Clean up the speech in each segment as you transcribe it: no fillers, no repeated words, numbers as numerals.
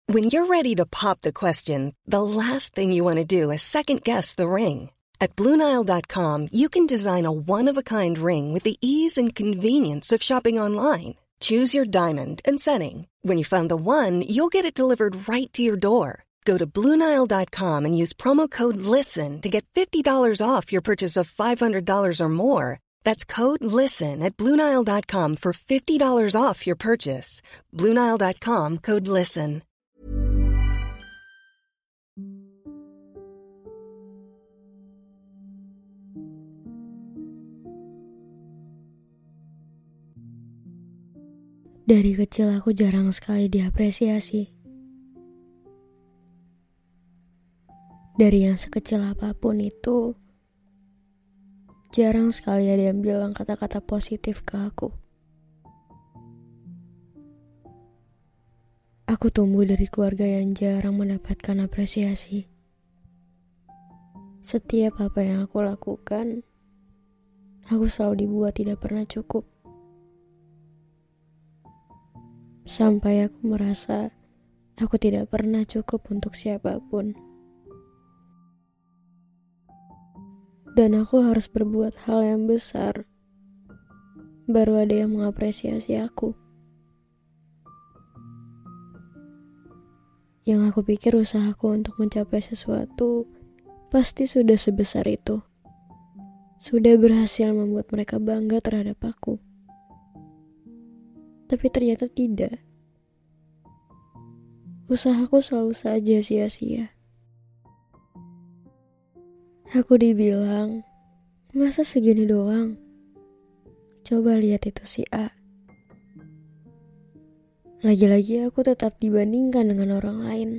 When you're ready to pop the question, the last thing you want to do is second-guess the ring. At BlueNile.com, you can design a one-of-a-kind ring with the ease and convenience of shopping online. Choose your diamond and setting. When you find the one, you'll get it delivered right to your door. Go to BlueNile.com and use promo code LISTEN to get $50 off your purchase of $500 or more. That's code LISTEN at BlueNile.com for $50 off your purchase. BlueNile.com, code LISTEN. Dari kecil aku jarang sekali diapresiasi. Dari yang sekecil apapun itu, jarang sekali ada yang bilang kata-kata positif ke aku. Aku tumbuh dari keluarga yang jarang mendapatkan apresiasi. Setiap apa yang aku lakukan, aku selalu dibuat tidak pernah cukup. Sampai aku merasa aku tidak pernah cukup untuk siapapun. Dan aku harus berbuat hal yang besar, baru ada yang mengapresiasi aku. Yang aku pikir usahaku untuk mencapai sesuatu pasti sudah sebesar itu. Sudah berhasil membuat mereka bangga terhadap aku. Tapi ternyata tidak. Usahaku selalu saja sia-sia. Aku dibilang, masa segini doang? Coba lihat itu si A. Lagi-lagi aku tetap dibandingkan dengan orang lain.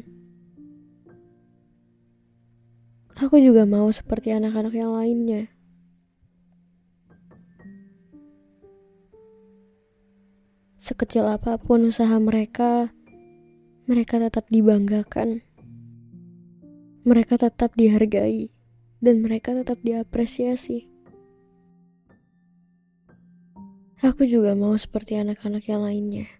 Aku juga mau seperti anak-anak yang lainnya. Sekecil apapun usaha mereka tetap dibanggakan. Mereka tetap dihargai. Dan mereka tetap diapresiasi. Aku juga mau seperti anak-anak yang lainnya.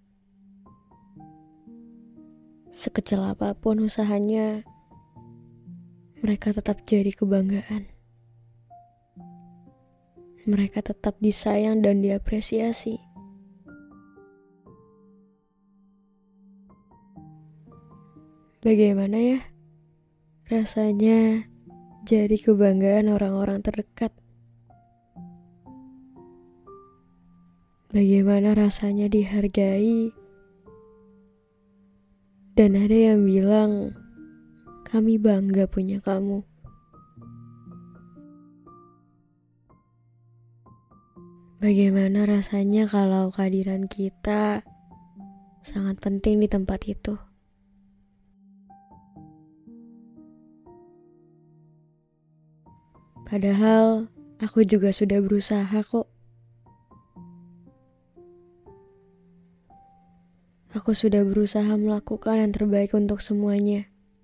Sekecil apapun usahanya, mereka tetap jadi kebanggaan. Mereka tetap disayang dan diapresiasi. Bagaimana ya rasanya jadi kebanggaan orang-orang terdekat? Bagaimana rasanya dihargai? Dan ada yang bilang, kami bangga punya kamu. Bagaimana rasanya kalau kehadiran kita sangat penting di tempat itu? Padahal aku juga sudah berusaha kok. Aku sudah berusaha melakukan yang terbaik untuk semuanya.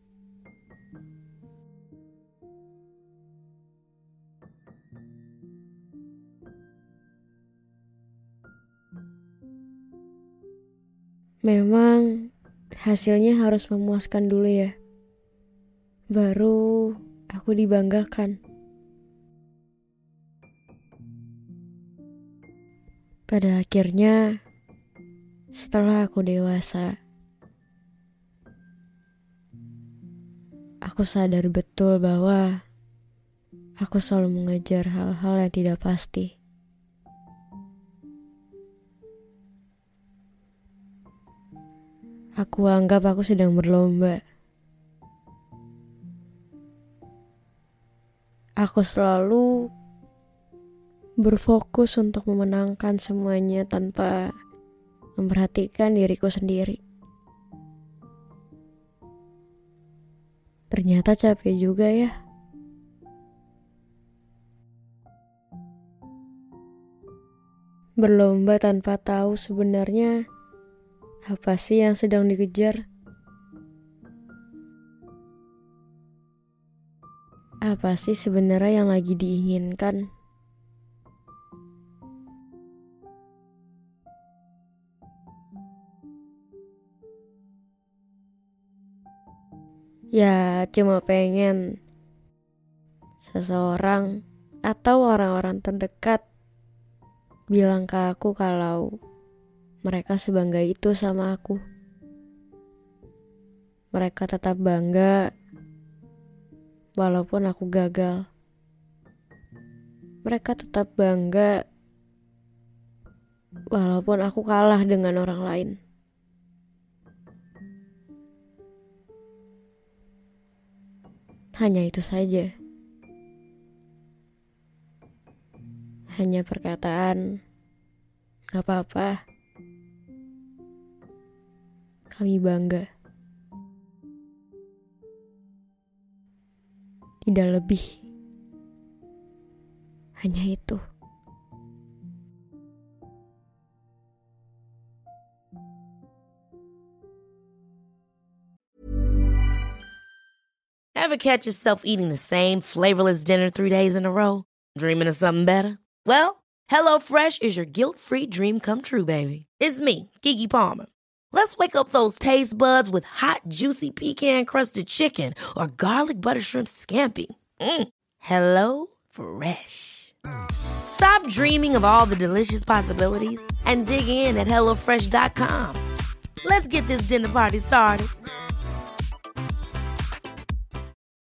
Memang hasilnya harus memuaskan dulu ya. Baru aku dibanggakan. Pada akhirnya, setelah aku dewasa, aku sadar betul bahwa aku selalu mengejar hal-hal yang tidak pasti. Aku anggap aku sedang berlomba. Aku selalu berfokus untuk memenangkan semuanya tanpa memperhatikan diriku sendiri. Ternyata capek juga ya. Berlomba tanpa tahu sebenarnya apa sih yang sedang dikejar. Apa sih sebenarnya yang lagi diinginkan? Ya cuma pengen seseorang atau orang-orang terdekat bilang ke aku kalau mereka sebangga itu sama aku. Mereka tetap bangga walaupun aku gagal. Mereka tetap bangga walaupun aku kalah dengan orang lain. Hanya itu saja. Hanya perkataan, gak apa-apa. Kami bangga. Tidak lebih. Hanya itu. Ever catch yourself eating the same flavorless dinner 3 days in a row? Dreaming of something better? Well, HelloFresh is your guilt-free dream come true, baby. It's me, Keke Palmer. Let's wake up those taste buds with hot, juicy pecan-crusted chicken or garlic butter shrimp scampi. Hello Fresh. Stop dreaming of all the delicious possibilities and dig in at HelloFresh.com. Let's get this dinner party started.